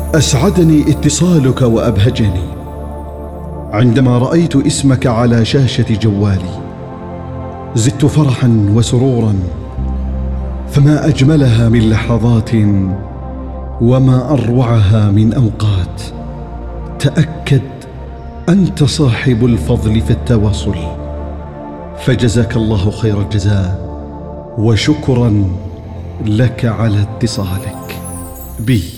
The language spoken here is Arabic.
أسعدني اتصالك وأبهجني عندما رأيت اسمك على شاشة جوالي. زدت فرحا وسرورا، فما أجملها من لحظات وما أروعها من أوقات. تأكد أنت صاحب الفضل في التواصل، فجزاك الله خير الجزاء، وشكرا لك على اتصالك بي.